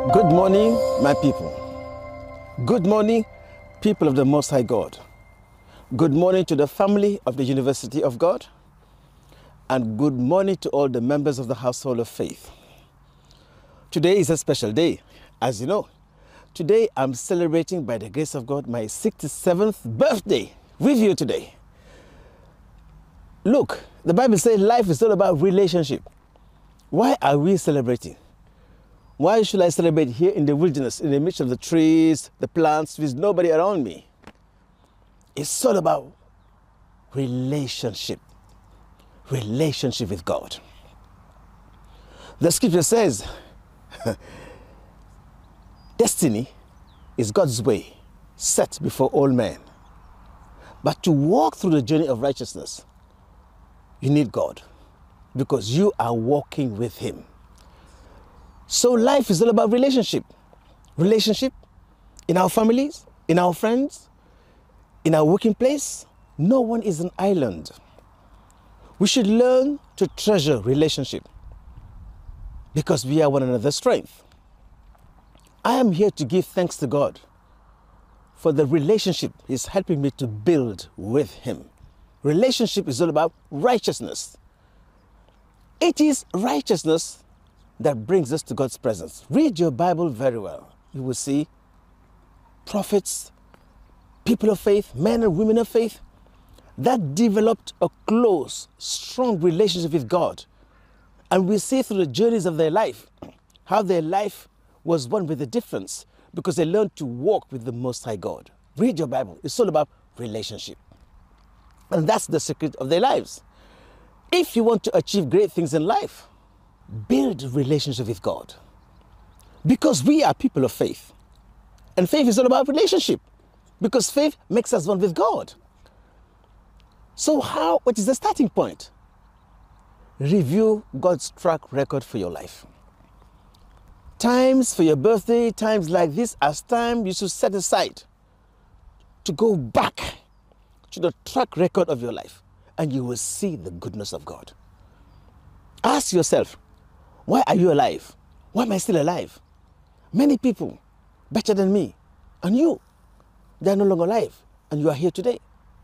Good morning, my people. Good morning, people of the Most High God. Good morning to the family of the University of God. And good morning to all the members of the Household of Faith. Today is a special day. As you know, today I'm celebrating, by the grace of God, my 67th birthday with you today. Look, the Bible says life is all about relationship. Why are we celebrating? Why should I celebrate here in the wilderness, in the midst of the trees, the plants, with nobody around me? It's all about relationship. Relationship with God. The scripture says, destiny is God's way set before all men. But to walk through the journey of righteousness, you need God, because you are walking with Him. So life is all about relationship. Relationship in our families, in our friends, in our working place. No one is an island. We should learn to treasure relationship because we are one another's strength. I am here to give thanks to God for the relationship He's helping me to build with Him. Relationship is all about righteousness. It is righteousness that brings us to God's presence. Read your Bible very well. You will see prophets, people of faith, men and women of faith, that developed a close, strong relationship with God. And we see through the journeys of their life, how their life was one with a difference, because they learned to walk with the Most High God. Read your Bible. It's all about relationship. And that's the secret of their lives. If you want to achieve great things in life, build a relationship with God. Because we are people of faith. And faith is all about relationship. Because faith makes us one with God. So what is the starting point? Review God's track record for your life. Times for your birthday, times like this, as time you should set aside to go back to the track record of your life, and you will see the goodness of God. Ask yourself, why are you alive? Why am I still alive? Many people better than me, and you, they are no longer alive, and you are here today.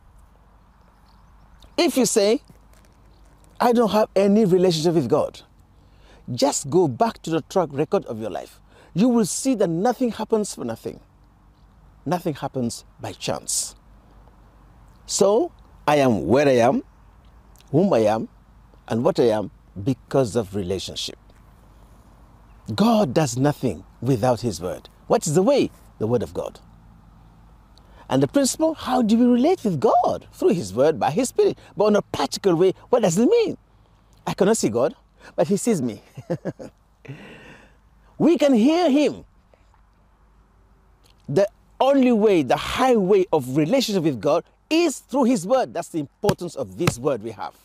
If you say, I don't have any relationship with God, just go back to the track record of your life. You will see that nothing happens for nothing. Nothing happens by chance. So, I am where I am, whom I am, and what I am because of relationship. God does nothing without His word. What is the way? The word of God. And the principle, how do we relate with God? Through His word, by His Spirit. But in a practical way, what does it mean? I cannot see God, but He sees me. We can hear Him. The only way, the highway of relationship with God is through His word. That's the importance of this word we have.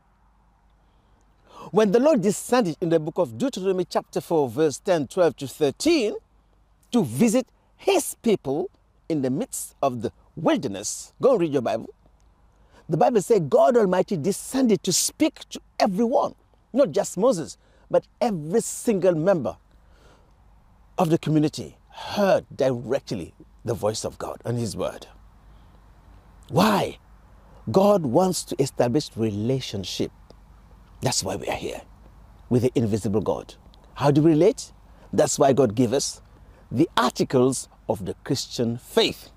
When the Lord descended in the book of Deuteronomy chapter 4, verse 10, 12 to 13, to visit His people in the midst of the wilderness, go and read your Bible. The Bible says God Almighty descended to speak to everyone, not just Moses, but every single member of the community heard directly the voice of God and His word. Why? God wants to establish relationship. That's why we are here, with the invisible God. How do we relate? That's why God gave us the articles of the Christian faith.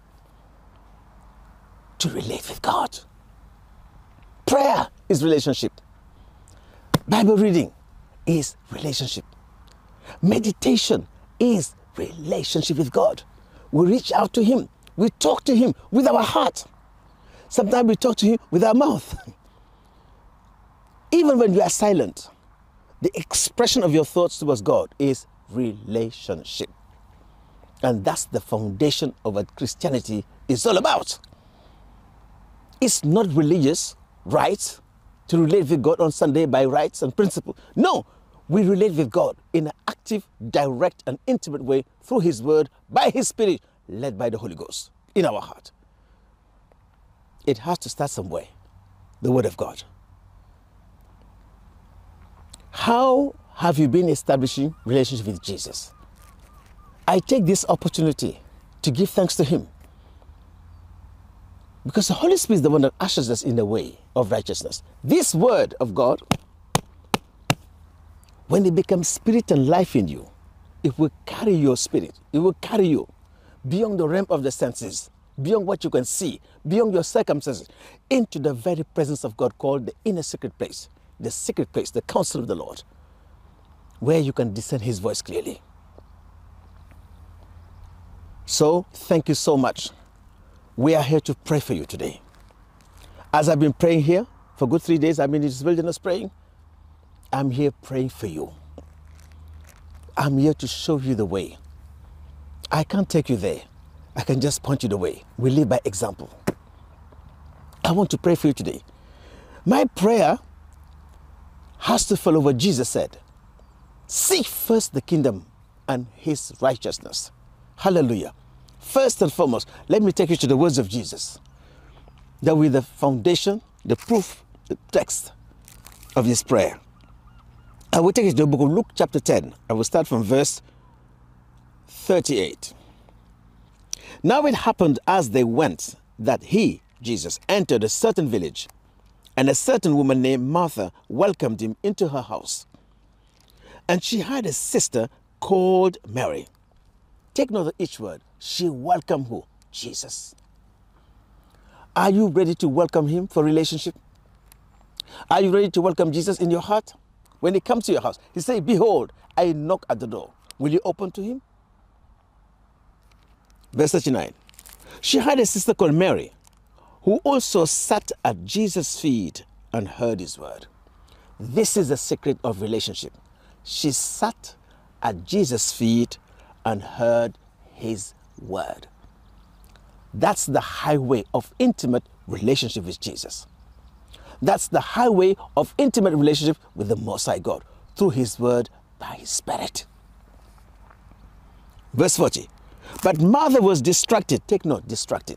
To relate with God. Prayer is relationship. Bible reading is relationship. Meditation is relationship with God. We reach out to Him. We talk to Him with our heart. Sometimes we talk to Him with our mouth. Even when you are silent, the expression of your thoughts towards God is relationship. And that's the foundation of what Christianity is all about. It's not religious rites to relate with God on Sunday by rites and principle. No, we relate with God in an active, direct, and intimate way through His word, by His Spirit, led by the Holy Ghost in our heart. It has to start somewhere. The word of God. How have you been establishing relationship with Jesus? I take this opportunity to give thanks to Him. Because the Holy Spirit is the one that ushers us in the way of righteousness. This word of God, when it becomes spirit and life in you, it will carry your spirit. It will carry you beyond the realm of the senses, beyond what you can see, beyond your circumstances, into the very presence of God called the inner secret place, the counsel of the Lord, where you can discern His voice clearly. So, thank you so much. We are here to pray for you today. As I've been praying here for good 3 days, I've been in this wilderness praying. I'm here praying for you. I'm here to show you the way. I can't take you there. I can just point you the way. We live by example. I want to pray for you today. My prayer has to follow what Jesus said. Seek first the kingdom and His righteousness. Hallelujah. First and foremost, let me take you to the words of Jesus. That will be the foundation, the proof, the text of this prayer. I will take you to the book of Luke chapter 10. I will start from verse 38. Now it happened as they went that He, Jesus, entered a certain village, and a certain woman named Martha welcomed Him into her house. And she had a sister called Mary. Take note of each word. She welcomed who? Jesus. Are you ready to welcome Him for relationship? Are you ready to welcome Jesus in your heart? When He comes to your house, He says, behold, I knock at the door. Will you open to Him? Verse 39. She had a sister called Mary, who also sat at Jesus' feet and heard His word. This is the secret of relationship. She sat at Jesus' feet and heard His word. That's the highway of intimate relationship with Jesus. That's the highway of intimate relationship with the Most High God, through His word, by His Spirit. Verse 40. But Martha was distracted. Take note, distracted.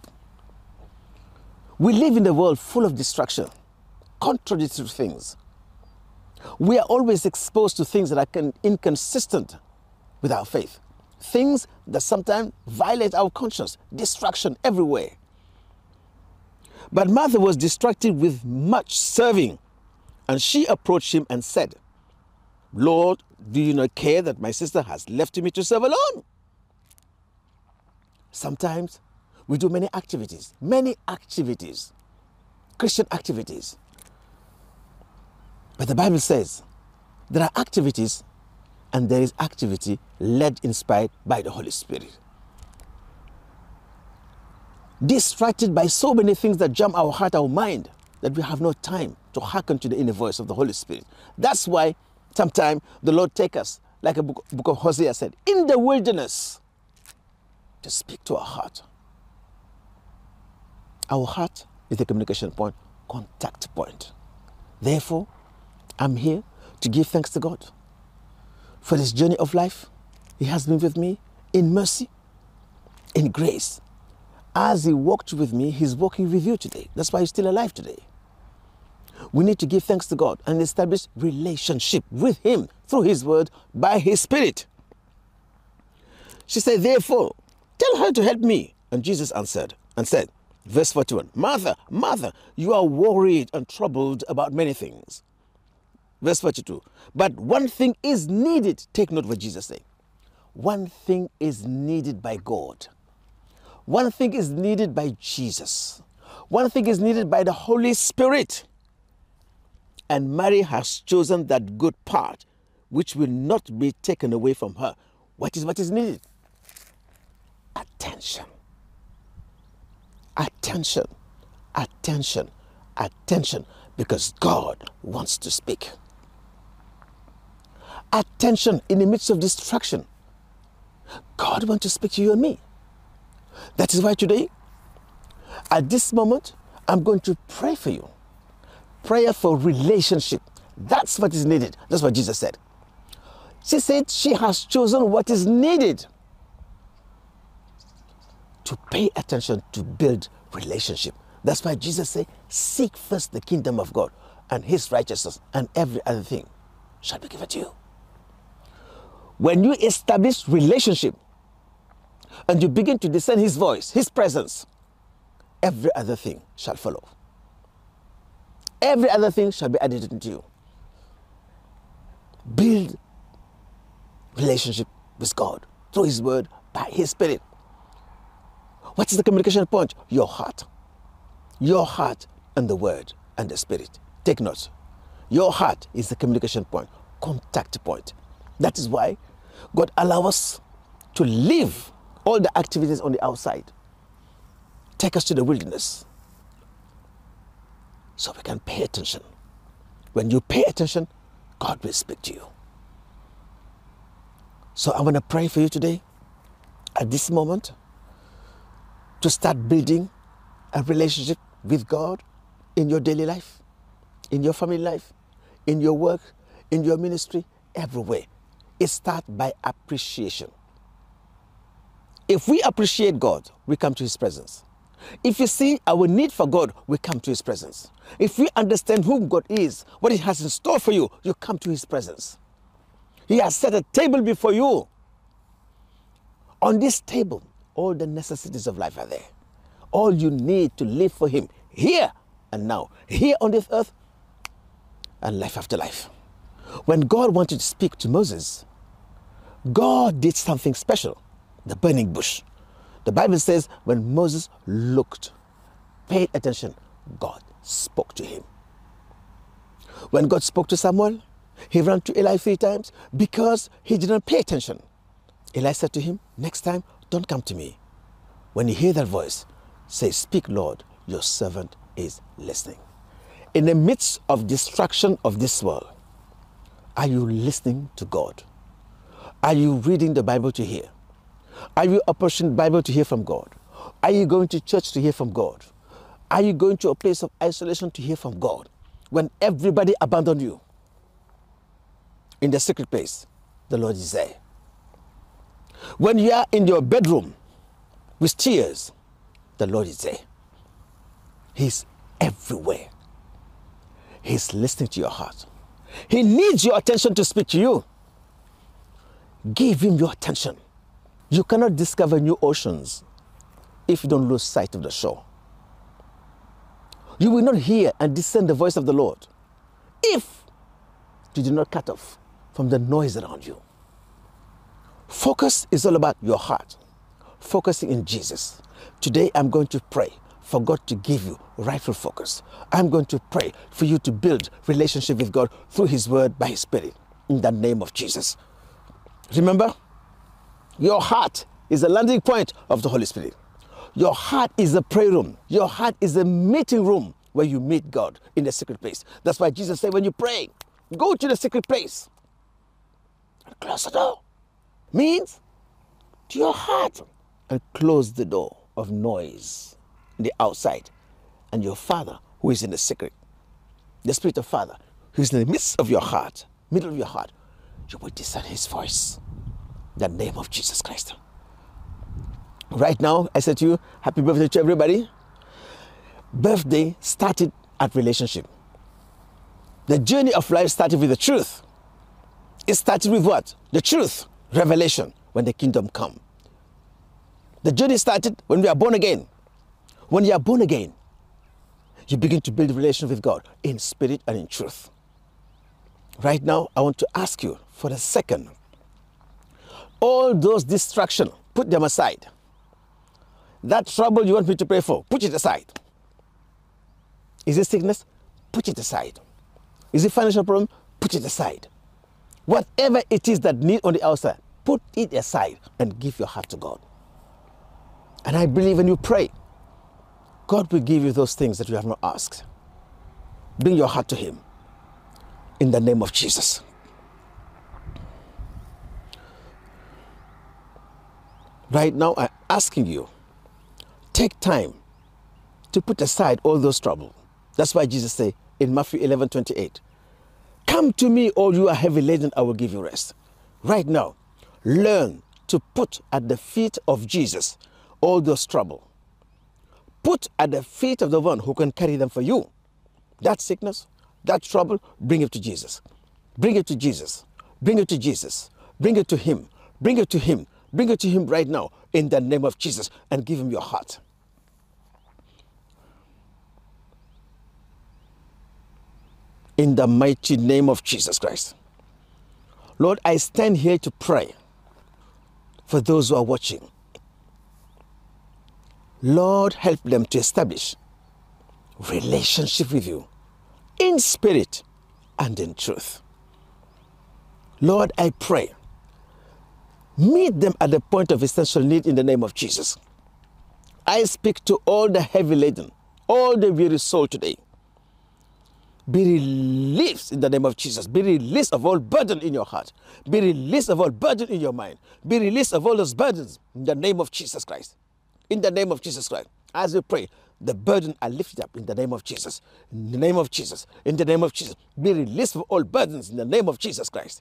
We live in a world full of distraction, contradictory things. We are always exposed to things that are inconsistent with our faith. Things that sometimes violate our conscience. Distraction everywhere. But Martha was distracted with much serving. And she approached Him and said, Lord, do you not care that my sister has left me to serve alone? Sometimes we do many activities, Christian activities. But the Bible says there are activities and there is activity led, inspired by the Holy Spirit. Distracted by so many things that jump our heart, our mind, that we have no time to hearken to the inner voice of the Holy Spirit. That's why sometimes the Lord take us, like a book of Hosea said, in the wilderness, to speak to our heart. Our heart is the communication point, contact point. Therefore, I'm here to give thanks to God for this journey of life. He has been with me in mercy, in grace. As He walked with me, He's walking with you today. That's why you're still alive today. We need to give thanks to God and establish relationship with Him through His word, by His Spirit. She said, therefore, tell her to help me. And Jesus answered and said, verse 41, Martha, Martha, you are worried and troubled about many things. Verse 42, but one thing is needed. Take note what Jesus said. One thing is needed by God. One thing is needed by Jesus. One thing is needed by the Holy Spirit. And Mary has chosen that good part, which will not be taken away from her. What is needed? Attention. Attention. Attention. Attention. Because God wants to speak. Attention in the midst of distraction. God wants to speak to you and me. That is why today, at this moment, I'm going to pray for you. Prayer for relationship. That's what is needed. That's what Jesus said. She said she has chosen what is needed to pay attention to build relationship. That's why Jesus said, seek first the kingdom of God and His righteousness, and every other thing shall be given to you. When you establish relationship, and you begin to discern his voice, his presence, every other thing shall follow. Every other thing shall be added unto you. Build relationship with God through his word, by his spirit. What is the communication point? Your heart. Your heart and the word and the spirit. Take note. Your heart is the communication point, contact point. That is why God allows us to leave all the activities on the outside. Take us to the wilderness so we can pay attention. When you pay attention, God will speak to you. So I want to pray for you today, at this moment, to start building a relationship with God in your daily life, in your family life, in your work, in your ministry, everywhere. It starts by appreciation. If we appreciate God, we come to his presence. If you see our need for God, we come to his presence. If we understand who God is, what he has in store for you, you come to his presence. He has set a table before you. On this table, all the necessities of life are there. All you need to live for him, here and now, here on this earth, and life after life. When God wanted to speak to Moses, God did something special, the burning bush. The Bible says when Moses looked, paid attention, God spoke to him. When God spoke to Samuel, he ran to Eli 3 times because he did not pay attention. Eli said to him, next time, don't come to me. When you hear that voice, say, speak, Lord, your servant is listening. In the midst of distraction of this world, are you listening to God? Are you reading the Bible to hear? Are you approaching the Bible to hear from God? Are you going to church to hear from God? Are you going to a place of isolation to hear from God? When everybody abandoned you, in the secret place, the Lord is there. When you are in your bedroom with tears, the Lord is there. He's everywhere. He's listening to your heart. He needs your attention to speak to you. Give him your attention. You cannot discover new oceans if you don't lose sight of the shore. You will not hear and discern the voice of the Lord if you do not cut off from the noise around you. Focus is all about your heart, focusing in Jesus. Today I'm going to pray for God to give you rightful focus. I'm going to pray for you to build relationship with God through his word, by his spirit, in the name of Jesus. Remember, your heart is the landing point of the Holy Spirit. Your heart is the prayer room. Your heart is the meeting room where you meet God in the secret place. That's why Jesus said, when you pray, go to the secret place and close the door. Means to your heart, and close the door of noise in the outside. And your Father who is in the secret, the Spirit of Father who is in the midst of your heart, middle of your heart, you will discern his voice. In the name of Jesus Christ. Right now, I said to you, happy birthday to everybody. Birthday started at relationship. The journey of life started with the truth. It started with what? The truth. Revelation, when the kingdom come. The journey started when we are born again. When you are born again, you begin to build a relation with God in spirit and in truth. Right now, I want to ask you for a second. All those distractions, put them aside. That trouble you want me to pray for, put it aside. Is it sickness? Put it aside. Is it financial problem? Put it aside. Whatever it is that need on the outside, put it aside and give your heart to God. And I believe when you pray, God will give you those things that you have not asked. Bring your heart to him in the name of Jesus. Right now, I'm asking you, take time to put aside all those trouble. That's why Jesus said in Matthew 11:28, come to me, all you are heavy laden, I will give you rest. Right now, learn to put at the feet of Jesus all those trouble. Put at the feet of the one who can carry them for you. That sickness, that trouble, bring it to Jesus. Bring it to Jesus. Bring it to Jesus. Bring it to him. Bring it to him. Bring it to him right now. in the name of Jesus, and give him your heart. In the mighty name of Jesus Christ. Lord, I stand here to pray for those who are watching. Lord, help them to establish relationship with you in spirit and in truth. Lord, I pray, meet them at the point of essential need in the name of Jesus. I speak to all the heavy laden, all the weary soul today. Be released in the name of Jesus. Be released of all burden in your heart. Be released of all burden in your mind. Be released of all those burdens in the name of Jesus Christ. In the name of Jesus Christ. As we pray, the burden are lifted up in the name of Jesus. In the name of Jesus. In the name of Jesus. Be released from all burdens in the name of Jesus Christ.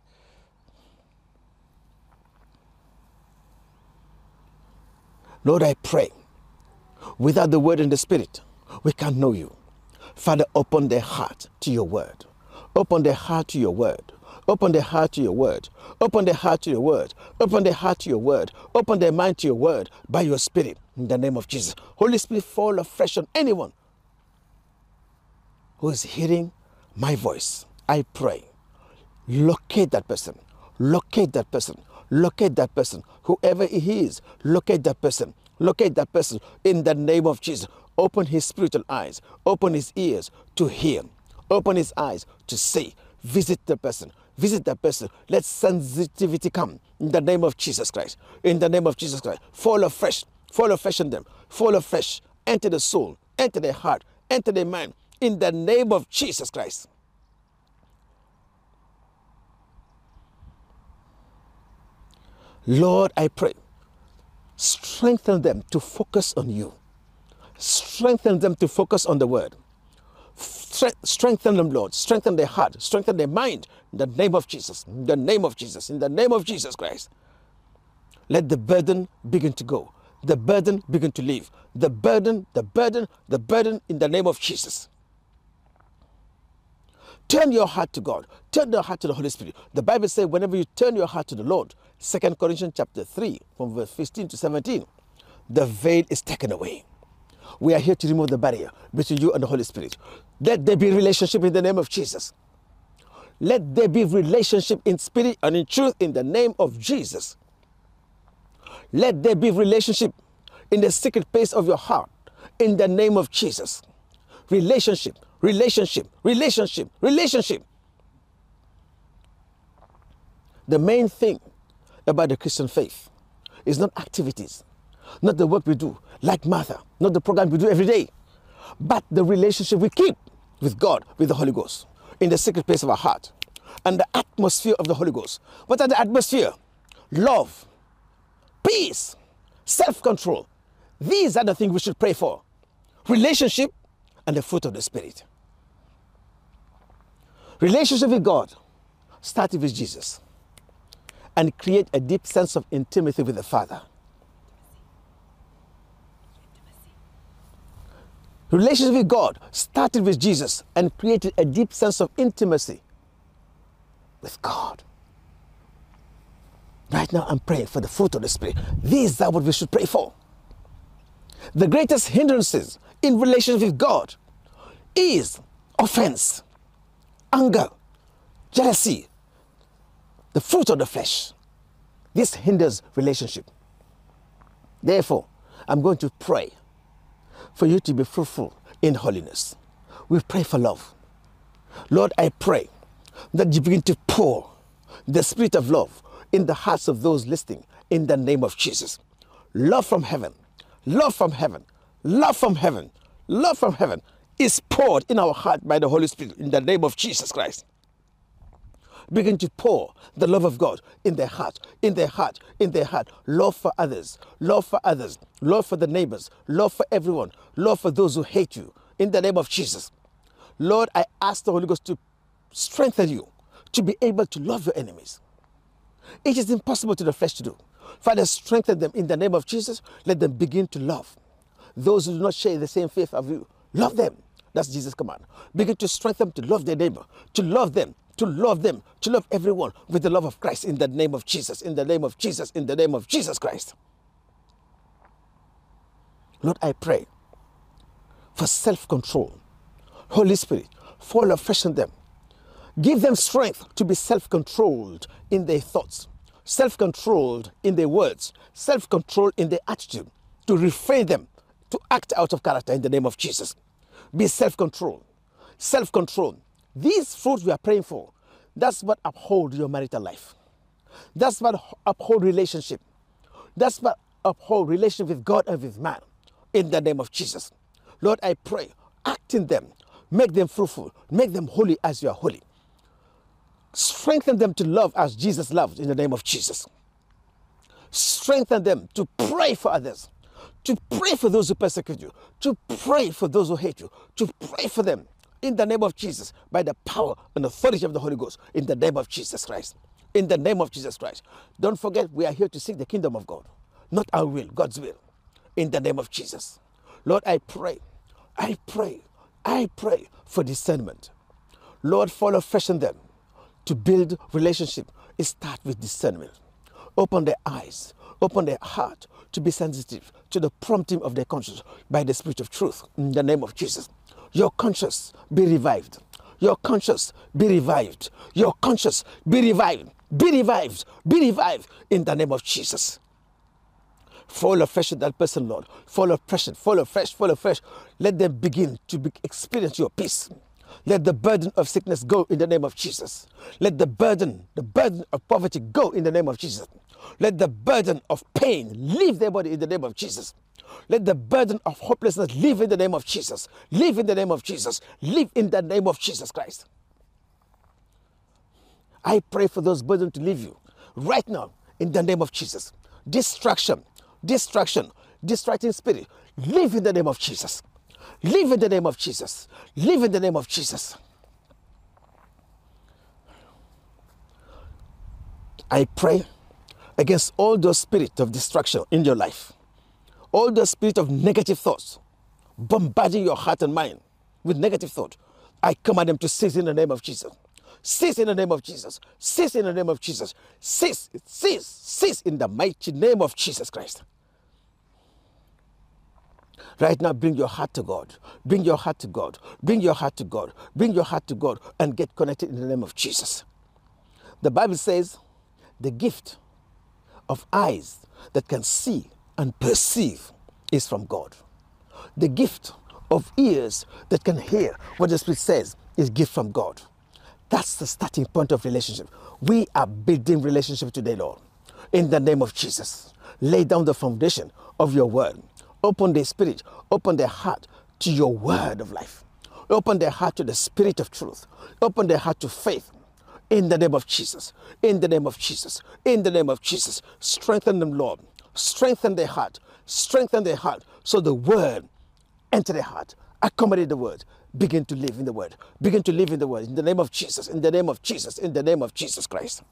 Lord, I pray, without the word and the spirit, we can't know you. Father, open their heart to your word. Open their heart to your word. Open their heart to your word. Open their heart to your word. Open their heart to your word. Open their mind to your word by your spirit in the name of Jesus. Holy Spirit, fall afresh on anyone who is hearing my voice. I pray, locate that person. Locate that person. Locate that person. Whoever he is, locate that person. Locate that person in the name of Jesus. Open his spiritual eyes. Open his ears to hear. Open his eyes to see. Visit the person. Visit that person. Let sensitivity come in the name of Jesus Christ. In the name of Jesus Christ. Fall afresh. Fall afresh on them. Fall afresh. Enter the soul. Enter their heart. Enter their mind. In the name of Jesus Christ. Lord, I pray, strengthen them to focus on you. Strengthen them to focus on the word. Strengthen them, Lord. Strengthen their heart. Strengthen their mind. In the name of Jesus. In the name of Jesus. In the name of Jesus Christ. Let the burden begin to go. The burden begin to leave. The burden in the name of Jesus. Turn your heart to God. Turn your heart to the Holy Spirit. The Bible says whenever you turn your heart to the Lord, 2 Corinthians chapter 3, from verse 15 to 17, the veil is taken away. We are here to remove the barrier between you and the Holy Spirit. Let there be relationship in the name of Jesus. Let there be relationship in spirit and in truth in the name of Jesus. Let there be relationship in the secret place of your heart in the name of Jesus. Relationship, relationship, relationship, relationship. The main thing about the Christian faith is not activities, not the work we do, like Martha, not the program we do every day, but the relationship we keep with God, with the Holy Ghost, in the secret place of our heart, and the atmosphere of the Holy Ghost. What are the atmosphere? Love, peace, self-control. These are the things we should pray for. Relationship and the fruit of the Spirit. Relationship with God started with Jesus and create a deep sense of intimacy with the Father. Relationship with God started with Jesus and created a deep sense of intimacy with God. Right now I'm praying for the fruit of the Spirit. These are what we should pray for. The greatest hindrances in relationship with God is offense, anger, jealousy, the fruit of the flesh. This hinders relationship. Therefore, I'm going to pray for you to be fruitful in holiness. We pray for love. Lord, I pray that you begin to pour the spirit of love in the hearts of those listening in the name of Jesus. Love from heaven, love from heaven, love from heaven, love from heaven is poured in our heart by the Holy Spirit in the name of Jesus Christ. Begin to pour the love of God in their heart, in their heart, in their heart. Love for others, love for others, love for the neighbors, love for everyone, love for those who hate you in the name of Jesus. Lord, I ask the Holy Ghost to strengthen you to be able to love your enemies. It is impossible to the flesh to do. Father, strengthen them in the name of Jesus. Let them begin to love those who do not share the same faith of you. Love them. That's Jesus' command. Begin to strengthen them to love their neighbor, to love them, to love them, to love everyone with the love of Christ in the name of Jesus, in the name of Jesus, in the name of Jesus Christ. Lord, I pray for self-control. Holy Spirit, fall afresh on them. Give them strength to be self-controlled in their thoughts, self-controlled in their words, self-controlled in their attitude, to refrain them to act out of character in the name of Jesus. Be self-controlled. Self-control. These fruits we are praying for, that's what uphold your marital life. That's what uphold relationship. That's what uphold relationship with God and with man in the name of Jesus. Lord, I pray, act in them, make them fruitful, make them holy as you are holy. Strengthen them to love as Jesus loved in the name of Jesus. Strengthen them to pray for others, to pray for those who persecute you, to pray for those who hate you, to pray for them in the name of Jesus by the power and authority of the Holy Ghost in the name of Jesus Christ. In the name of Jesus Christ. Don't forget, we are here to seek the kingdom of God, not our will, God's will, in the name of Jesus. Lord, I pray for discernment. Lord, fall afresh on them. To build relationship, it starts with discernment. Open their eyes, open their heart to be sensitive to the prompting of their conscience by the Spirit of truth in the name of Jesus. Your conscience be revived. Your conscience be revived. Your conscience be revived. Be revived. Be revived in the name of Jesus. Fall afresh on that person, Lord. Fall afresh, fall afresh, fall afresh. Let them begin to experience your peace. Let the burden of sickness go in the name of Jesus. Let the burden of poverty go in the name of Jesus. Let the burden of pain leave their body in the name of Jesus. Let the burden of hopelessness live in the name of Jesus. Live in the name of Jesus. Live in the name of Jesus Christ. I pray for those burdens to leave you right now in the name of Jesus. Distraction, distracting spirit, live in the name of Jesus. Live in the name of Jesus. Live in the name of Jesus. I pray against all those spirits of distraction in your life. All the spirit of negative thoughts bombarding your heart and mind with negative thought. I command them to cease in the name of Jesus. Cease in the name of Jesus. Cease in the name of Jesus. Cease in the mighty name of Jesus Christ. Right now, bring your heart to God. Bring your heart to God. Bring your heart to God. Bring your heart to God and get connected in the name of Jesus. The Bible says the gift of eyes that can see and perceive is from God. The gift of ears that can hear what the Spirit says is gift from God. That's the starting point of relationship. We are building relationship today, Lord. In the name of Jesus, lay down the foundation of your word. Open their spirit, open their heart to your word of life. Open their heart to the spirit of truth. Open their heart to faith. In the name of Jesus, in the name of Jesus, in the name of Jesus. Strengthen them, Lord. Strengthen their heart. Strengthen their heart so the word enter their heart. Accommodate the word. Begin to live in the word. Begin to live in the word. In the name of Jesus, in the name of Jesus, in the name of Jesus Christ.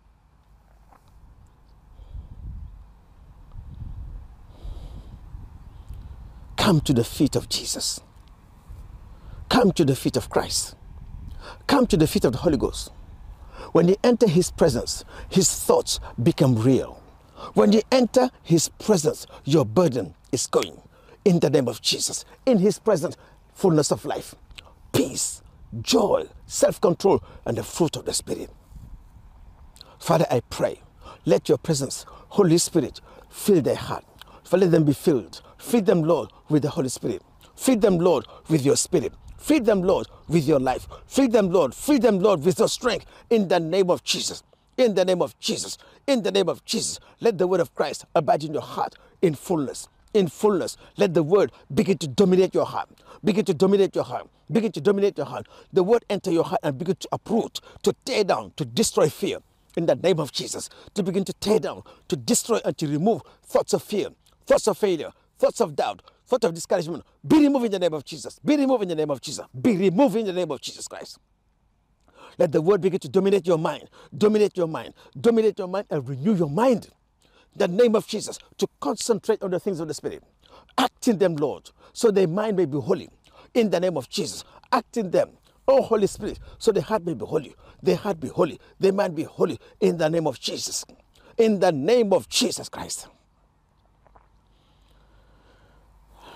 Come to the feet of Jesus. Come to the feet of Christ. Come to the feet of the Holy Ghost. When you enter his presence, his thoughts become real. When you enter his presence, your burden is going. In the name of Jesus. In his presence, fullness of life, peace, joy, self-control, and the fruit of the Spirit. Father, I pray, let your presence, Holy Spirit, fill their heart. Let them be filled. Feed them, Lord, with the Holy Spirit. Feed them, Lord, with your Spirit. Feed them, Lord, with your life. Feed them, Lord. Feed them, Lord, with your strength. In the name of Jesus. In the name of Jesus. In the name of Jesus. Let the word of Christ abide in your heart in fullness. In fullness. Let the word begin to dominate your heart. Begin to dominate your heart. Begin to dominate your heart. The word enter your heart and begin to uproot, to tear down, to destroy fear. In the name of Jesus. To begin to tear down, to destroy and to remove thoughts of fear, thoughts of failure, thoughts of doubt, thoughts of discouragement. Be removed in the name of Jesus. Be removed in the name of Jesus. Be removed in the name of Jesus Christ. Let the word begin to dominate your mind. Dominate your mind. Dominate your mind and renew your mind. In the name of Jesus. To concentrate on the things of the Spirit. Act in them, Lord, so their mind may be holy. In the name of Jesus. Act in them, oh Holy Spirit, so their heart may be holy. Their heart be holy. Their mind be holy. In the name of Jesus. In the name of Jesus Christ.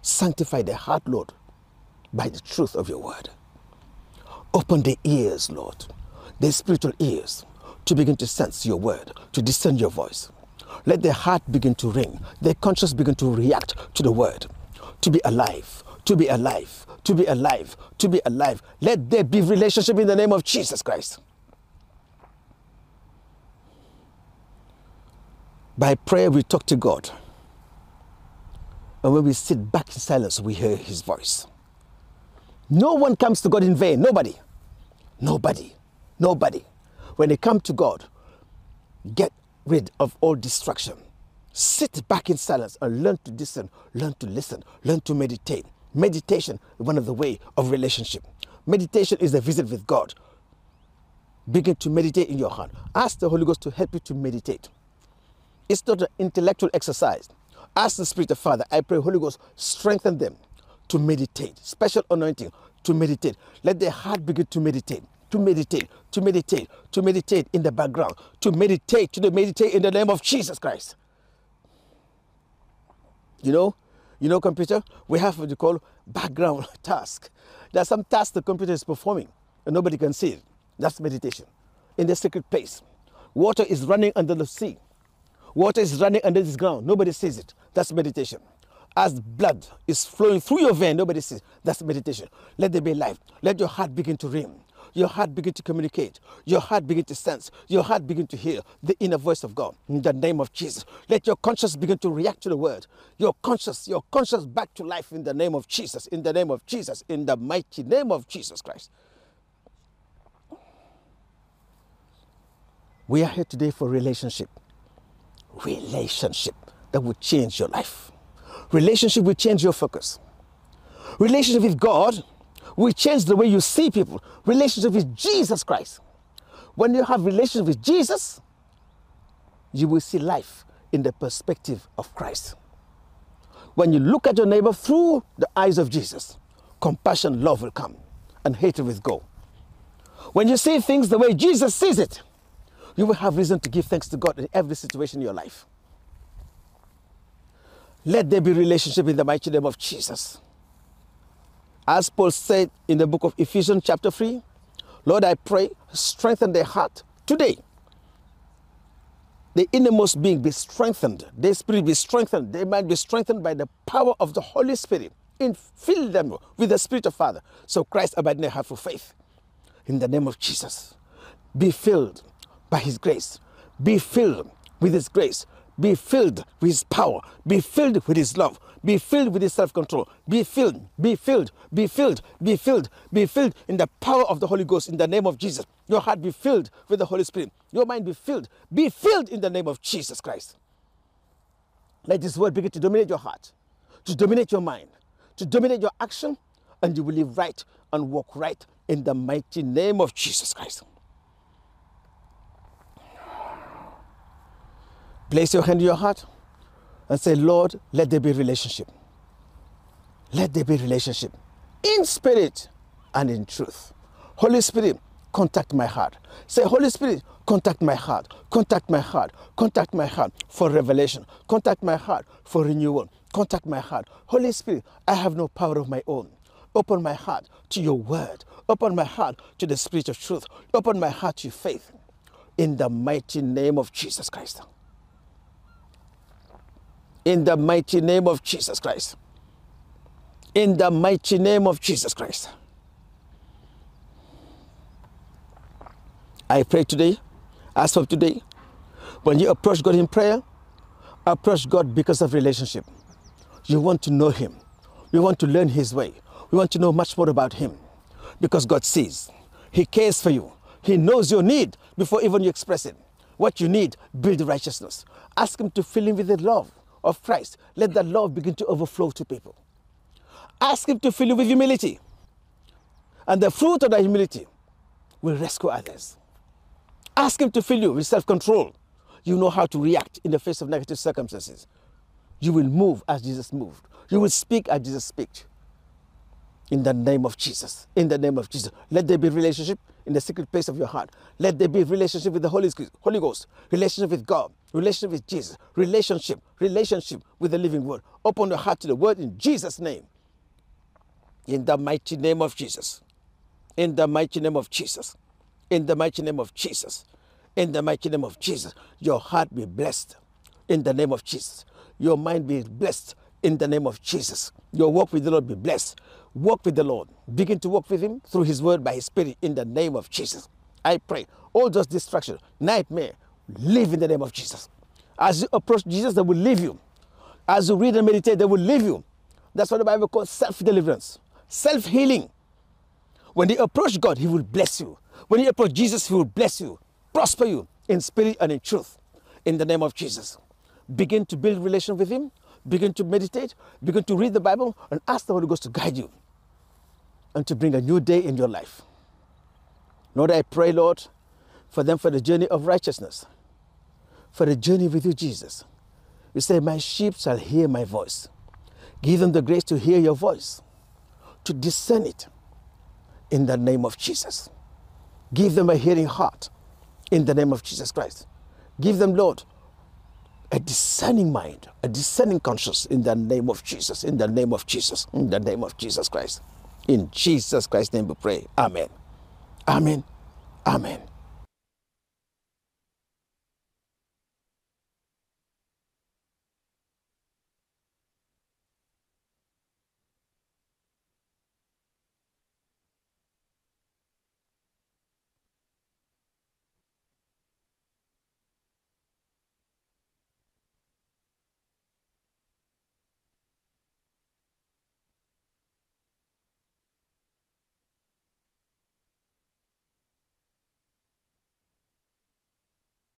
Sanctify their heart, Lord, by the truth of your word. Open their ears, Lord, their spiritual ears, to begin to sense your word, to discern your voice. Let their heart begin to ring, their conscience begin to react to the word, to be alive, to be alive, to be alive, to be alive. Let there be relationship in the name of Jesus Christ. By prayer, we talk to God. And when we sit back in silence, we hear his voice. No one comes to God in vain. Nobody. Nobody. Nobody. When they come to God, get rid of all distraction. Sit back in silence and learn to listen, learn to listen, learn to meditate. Meditation is one of the ways of relationship. Meditation is a visit with God. Begin to meditate in your heart. Ask the Holy Ghost to help you to meditate. It's not an intellectual exercise. Ask the Spirit of Father, I pray, Holy Ghost, strengthen them to meditate. Special anointing to meditate. Let their heart begin to meditate, to meditate, to meditate, to meditate in the background, to meditate in the name of Jesus Christ. You know, computer, we have what you call background task. There are some tasks the computer is performing and nobody can see it. That's meditation. In the secret place, water is running under the sea. Water is running under this ground. Nobody sees it. That's meditation. As blood is flowing through your vein, nobody sees it. That's meditation. Let there be life. Let your heart begin to ring. Your heart begin to communicate. Your heart begin to sense. Your heart begin to hear the inner voice of God. In the name of Jesus. Let your conscience begin to react to the word. Your conscience back to life in the name of Jesus. In the name of Jesus. In the mighty name of Jesus Christ. We are here today for relationship. Relationship that will change your life. Relationship will change your focus. Relationship with God will change the way you see people. Relationship with Jesus Christ. When you have relationship with Jesus, you will see life in the perspective of Christ. When you look at your neighbor through the eyes of Jesus, compassion, love will come, and hatred will go. When you see things the way Jesus sees it, you will have reason to give thanks to God in every situation in your life. Let there be relationship in the mighty name of Jesus. As Paul said in the book of Ephesians chapter 3, Lord, I pray, strengthen their heart today. The innermost being be strengthened. Their spirit be strengthened. They might be strengthened by the power of the Holy Spirit. Fill them with the Spirit of Father. So Christ abide in their heart for faith. In the name of Jesus. Be filled by his grace. Be filled with his grace. Be filled with his power. Be filled with his love. Be filled with his self-control. Be filled, be filled, be filled, be filled, be filled in the power of the Holy Ghost in the name of Jesus. Your heart be filled with the Holy Spirit. Your mind be filled. Be filled in the name of Jesus Christ. Let this word begin to dominate your heart, to dominate your mind, to dominate your action, and you will live right and walk right in the mighty name of Jesus Christ. Place your hand in your heart and say, Lord, let there be relationship. Let there be relationship in spirit and in truth. Holy Spirit, contact my heart. Say, Holy Spirit, contact my heart. Contact my heart. Contact my heart for revelation. Contact my heart for renewal. Contact my heart. Holy Spirit, I have no power of my own. Open my heart to your word. Open my heart to the spirit of truth. Open my heart to faith. In the mighty name of Jesus Christ. In the mighty name of Jesus Christ. In the mighty name of Jesus Christ. I pray today, as of today, when you approach God in prayer, approach God because of relationship. You want to know him. You want to learn his way. We want to know much more about him because God sees. He cares for you. He knows your need before even you express it. What you need, build righteousness. Ask him to fill in with the love of Christ. Let that love begin to overflow to people. Ask him to fill you with humility. And the fruit of that humility will rescue others. Ask him to fill you with self-control. You know how to react in the face of negative circumstances. You will move as Jesus moved. You will speak as Jesus spoke. In the name of Jesus. In the name of Jesus. Let there be relationship in the secret place of your heart. Let there be relationship with the Holy Ghost. Relationship with God. relationship with Jesus, relationship with the living word. Open your heart to the word in Jesus' name. In the mighty name of Jesus. In the mighty name of Jesus. In the mighty name of Jesus. In the mighty name of Jesus. Your heart be blessed. In the name of Jesus. Your mind be blessed. In the name of Jesus. Your walk with the Lord be blessed. Walk with the Lord. Begin to walk with him through his word by his spirit in the name of Jesus. I pray all those distractions, nightmare, live in the name of Jesus. As you approach Jesus, they will leave you. As you read and meditate, they will leave you. That's what the Bible calls self-deliverance, self-healing. When you approach God, he will bless you. When you approach Jesus, he will bless you, prosper you in spirit and in truth. In the name of Jesus. Begin to build relation with him. Begin to meditate. Begin to read the Bible and ask the Holy Ghost to guide you and to bring a new day in your life. Lord, I pray, Lord, for them for the journey of righteousness, for the journey with you, Jesus. You say, my sheep shall hear my voice. Give them the grace to hear your voice, to discern it in the name of Jesus. Give them a hearing heart in the name of Jesus Christ. Give them, Lord, a discerning mind, a discerning conscience in the name of Jesus, in the name of Jesus, in the name of Jesus Christ. In Jesus Christ's name we pray. Amen. Amen. Amen.